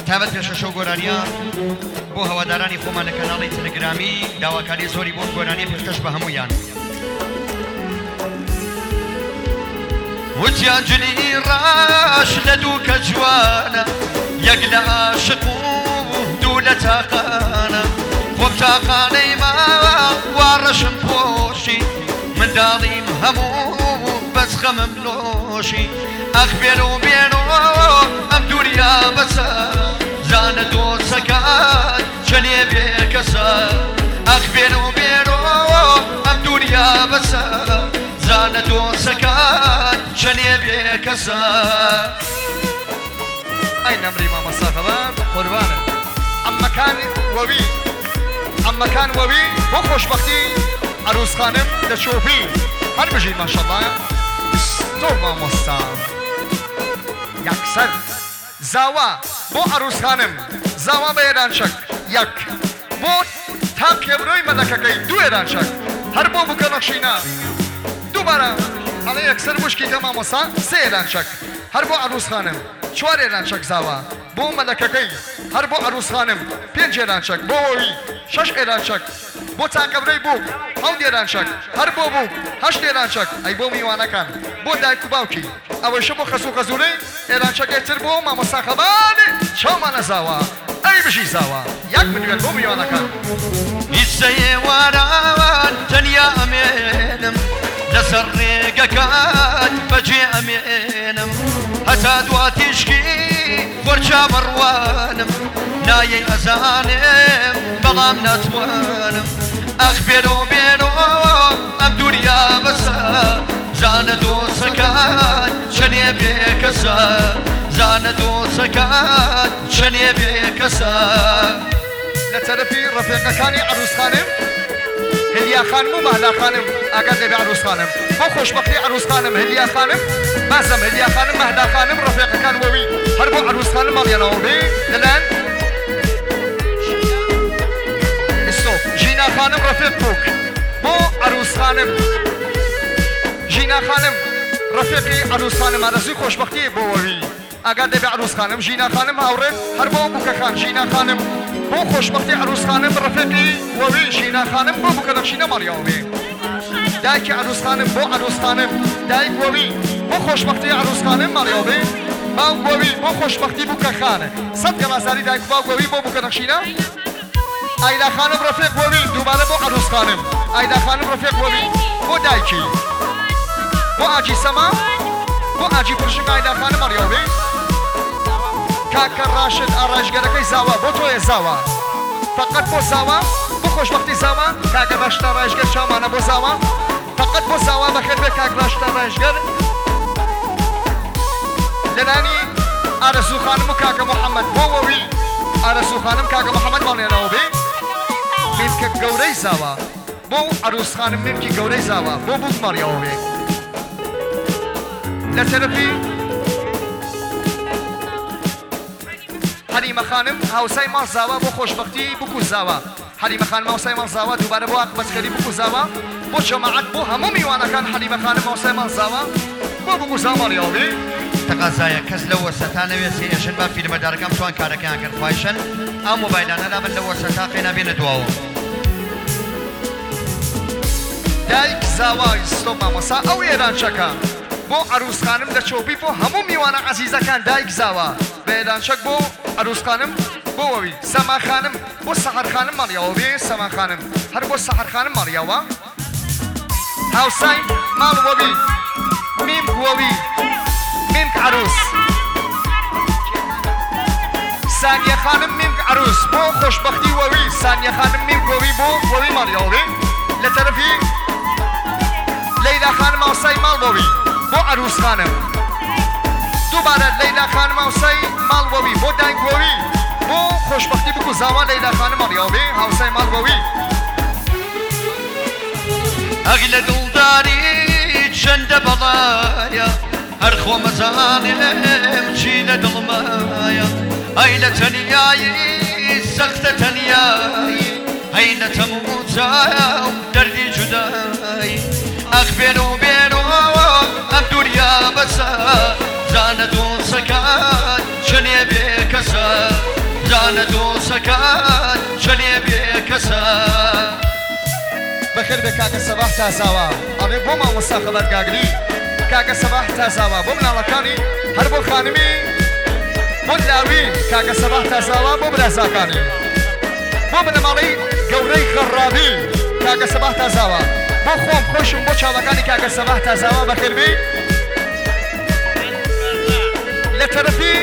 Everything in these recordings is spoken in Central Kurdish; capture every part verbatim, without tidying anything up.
تابەت پێشەشە و گۆرانیە بۆ هەوادارانی خۆمان لە کەناڵی تەلەگرامی داواکاری زۆری بۆ گۆرانی پێشکەش بە هەموویان. وتیان جلی ڕاش لە دوو کە جوانە یەک لە عاشق و دوو لە تاقانە خۆم تاقانەی ماوە وا ڕەشم پۆشی منداڵیم هەموو بەس خەمم نۆشی ئەخ بێنە و بێنەوە ئەم دووریا بەسە زانە دۆچەکان چەنێ بێ کەسە ئەخ بێنە و بێنەوە ئەم دووریا بەسە زانە دۆچەکان چەنێ بێ کەسە. ئەی نەمری مامەسا خەبەر قوربانە ئەمەکان وەوی ئەمەکان وەوی بۆ خۆشبەختی عروسخانم لە چۆپی هەر بژین ماشەڵڵا تۆ مامۆستا یەکسەر زاوا بۆ عروسخانم زاوا بە ئێرانچەک یەک بۆ تا پێبرۆی مەلەکەکەی دوو ئێرانچەک هەر بۆ بکە نەخشینە دووبارە ئەڵێ یەکسەر مشکیتە مامۆستا سێ ئێرانچەک هەر بۆ عروسخانم چوار ئێرانچەک زاوا بۆ مەلەکەکەی هەر بۆ عروسخانم پێنج ئێرانچەک بۆ وەوی شەش ئێرانچەک بۆ چاکەبرەی بوو ئەو دێرانچەک هەر بۆ بوو هەشت ئێرانچەک ئەی بۆ میوانەکان بۆ دایک و باوکی ئەوەشە بۆ خەسوو خەزوورەی ئێرانچەکەی تر بۆ مامۆستا خەبان چاومانە زاوا ئەی بژی زاوا یەک ملیۆن بۆ میوانەکان. هیچ سەیێواران تەنیا ئەمێنم لەسەر ڕێگەکان بەجێ ئەمێنم هەتا دواتیشکی وەرچا بڕوانم نایەی ئەزانم بەڵام ناتوانم ئەخ بێنەوە بێنەوە ئەم دووریا بەسە زانە دۆچەکان چەنێ بێ کەسە زانە دۆچەکان چەنێ بێ کەسە. لە تەرەفی ڕەفێقەکانی عروسخانم هدیە خانم و مەهلا خانم ئاگات لێبێ عروسخانم بۆ خۆشبەختی عروسخانم هدیە خانم بازم هدیە خانم مەهلا خانم ڕەفێقەکان وەوی هەر بۆ عروسخانم مەڵێنەوە بێ لەلایەن ژینا خانم ڕەفێق بووک بۆ عروسخانم ژینا خانم ڕەفێقی عروسخانم ئارەزووی خۆشبەختی بۆ وەوی ئاگات لێبێ عروسخانم ژینا خانم هاوڕێک هەر بۆ بووکەکان ژینا خانم بۆ خۆشبەختی عروسخانم ڕەفێقی وەوی ژینا خانم بۆ بووکە نەخشینە مەڵیاوە بێ دایکی عروسخانم بۆ عروسخانم دایک وەوی بۆ خۆشبەختی عروسخانم مەڵیاوە بێ باوک وەوی بۆ خۆشبەختی بووکەخانە سەد گەڵازاری دایک و باوک وەوی بۆ بووکە نەخشینە. ئایدا خانم ڕەفێق وەوی دووبارە بۆ عروسخانم ئایدا خانم ڕەفێق وەوی بۆ دایکی بۆ ئاجی سەما بۆ ئاجی پرشک ئایدا خانم مەڵیاوە بێ کاکە ڕاشد ئاڕایشگەرەکەی زاوا بۆ تۆیە زاوا فقط بۆ زاوا بۆ خۆشبەختی زاوا کاکە ڕاشد ئاڕایشگەر چاومانە بۆ زاوا فقط بۆ زاوا بەخێر بێ کاک ڕاشد ئاڕایشگەر لەلانی ئارەزوو خانم و کاکە محەممەد بۆ وەوی ئارەزوو خانم کاکە محەممەد ماڵێنەوە بێ مێمکە گەورەی زاوا بۆ عروسخانم مێمکی گەورەی زاوا بۆ بووک مەڕیەوە بێ. لە تەرەفی حەلیمە خانم هاوسای ماڵ زاوا بۆ خۆشبەختی بووک و زاوا حەلیمە خانم هاوسای ماڵ زاوا دووبارە بۆ ئاقبەتکەری بووک و زاوا بۆ جەماعەت بۆ هەموو میوانەکان حەلیمە خانم هاوسای ماڵ زاوا بۆ بووک و زاوا مەڕیەوە بێ. تەقازایە کەس لە وەسەتانەوێت سێشن بە فیلمەدارەکەم توان کارەکەیان کرد خواهشن ئەو مۆبایلانە لابن لە وەسەتا قێنە بێنە دواوە. دایک زاوای ستۆپ مامۆستا ئەو ئێرانچەکە بۆ عروسخانم لە چۆپی بۆ هەموو میوانە عەزیزەکان دایک زاوا بە ئێرانچەک بۆ عروسخانم بۆ وەوی سەما خانم بۆ سەحەر خانم مەڵیاوە بێ سەما خانم هەر بۆ سەحەر خانم مەڵیاوە هاوسای ماڵ وەوی میم وەوی ميمك عروس ثانية خانم ميمك عروس بو خوشبختي ووي ثانية خانم ميمك ووي بو ووي ماليوي لترفي ليلى خانم اوصي مال ووي بو عروس خانم دوباره ليلى خانم اوصي مال ووي بو دانك ووي بو خوشبختي بكو زاوا ليلى خانم ماليوي هاوصي مال ووي اغلى دلداري چند بلايا هر خو مزانم چی لدڵمایە ئەی لە تەنیایی سەختە تەنیایی ئەی لە تەمووجا و دەردی جودایی ئەخ بێن و بێنەوە ئەم دووریا بەسە زانە دۆچەکان چنێ بێ کەسە جانە دۆسەکان چەنێ بێکەسە بەخێر بێ کاکە سەباح تازاوە ئەڵێ بۆ مامۆستا خەبەر گاگری کاکە سەباح تازاوە بۆ مناڵەکانی هەر بۆ خانمی بۆ لاوین کاکە سەباح تازاوە بۆ برازاکانی بۆ بنەماڵەی گەورەی خەڕابی کاکە سەباح تازاوە بۆ خۆم خۆشم بۆ چاڵەکانی کاکە سەباح تازاوە بەخێر بێ لە تەرەفی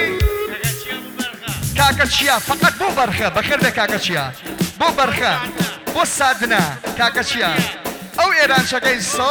کاکە چیا فقط بۆ بەرخە بەخێر بێ کاکە چیا بۆ بەرخە بۆ سادنە کاکە چیا ئەو ئێرانچەکەی سۆ